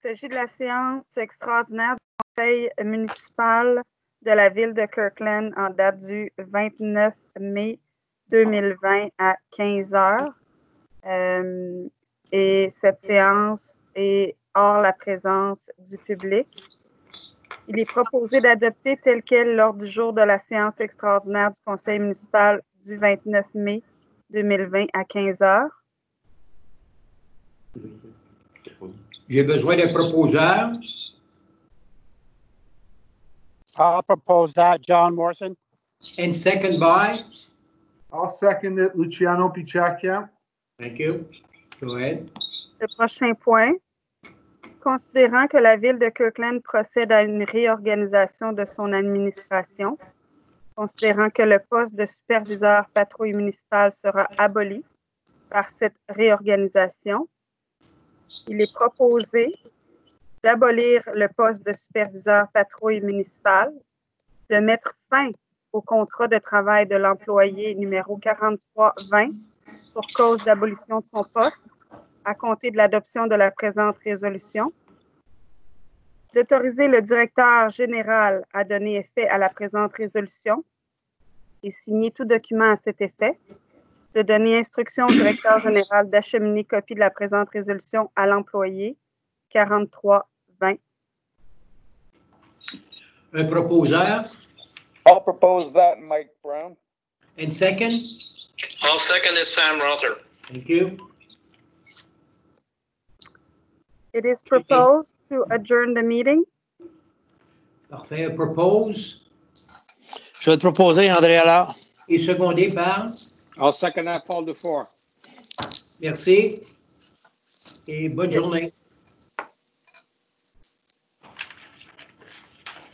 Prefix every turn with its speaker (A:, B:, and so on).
A: s'agit de la séance extraordinaire du conseil municipal de la ville de Kirkland en date du 29 mai 2020 à 15 heures. Et cette séance est hors la présence du public. Il est proposé d'adopter tel quel l'ordre du jour de la séance extraordinaire du conseil municipal du 29 mai 2020 à 15 heures.
B: J'ai besoin d'un proposeur.
C: I'll propose that, John Morrison.
B: And second by?
D: I'll second it, Luciano Picciacchia.
B: Thank you. Go ahead.
A: Le prochain point. Considérant que la ville de Kirkland procède à une réorganisation de son administration, considérant que le poste de superviseur patrouille municipale sera aboli par cette réorganisation, il est proposé d'abolir le poste de superviseur patrouille municipale, de mettre fin au contrat de travail de l'employé numéro 4320 pour cause d'abolition de son poste, à compter de l'adoption de la présente résolution, d'autoriser le directeur général à donner effet à la présente résolution et signer tout document à cet effet, de donner instruction au directeur général d'acheminer copie de la présente résolution à l'employé 4320.
B: Un proposeur.
E: I'll propose that, Mike Brown.
B: And second?
F: I'll second it, Sam Rother.
B: Thank you.
A: It is proposed to adjourn the meeting.
B: Parfait. Propose.
C: Je vais te proposer, André Allard.
B: Et secondé par?
G: I'll second that, Paul Dufour.
B: Merci. Et bonne journée.